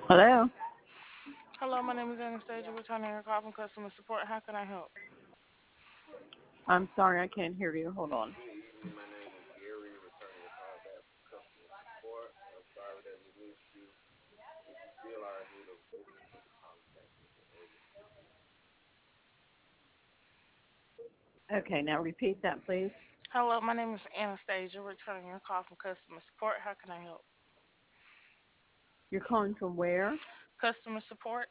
Hello. Hello, my name is Anastasia, returning your call from customer support. How can I help? I'm sorry, I can't hear you. Hold on. Okay, now repeat that, please. Hello, my name is Anastasia, returning your call from customer support. How can I help? You're calling from where? Customer support?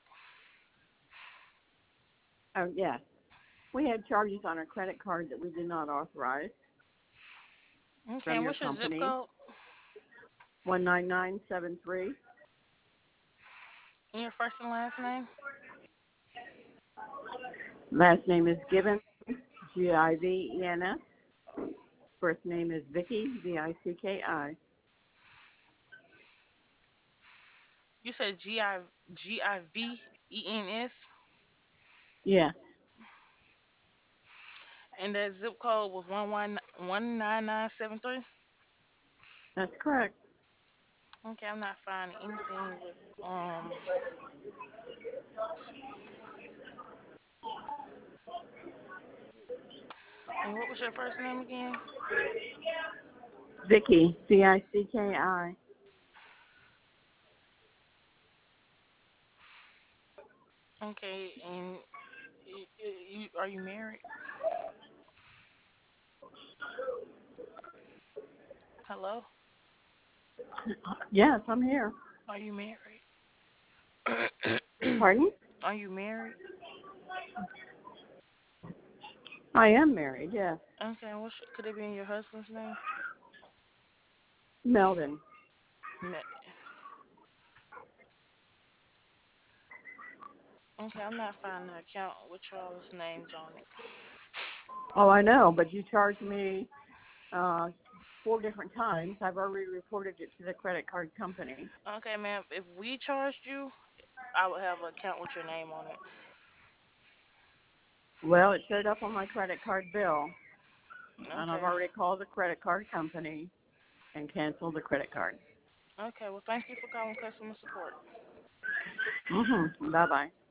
Oh, yes. We had charges on our credit card that we did not authorize Okay, from and your what's your zip company. code? 19973. And your first and last name? Last name is Gibbons, Givens. First name is Vicky, Vicki. You said Givens, Yes, and that zip code was 19973. that's correct. Okay, I'm not finding anything with let's see. And what was your first name again? Vicky, Vicki. Okay, and are you married? Hello? Yes, I'm here. Are you married? Pardon? Are you married? I am married, yes. Okay, could it be in your husband's name? Melvin. Ma- Okay, I'm not finding an account with y'all's names on it. Oh, I know, but you charged me uh, 4 different times. I've already reported it to the credit card company. Okay, ma'am, if we charged you, I would have an account with your name on it. Well, it showed up on my credit card bill, and I've Okay. already called the credit card company and canceled the credit card. Okay, well, thank you for calling customer support. Bye bye.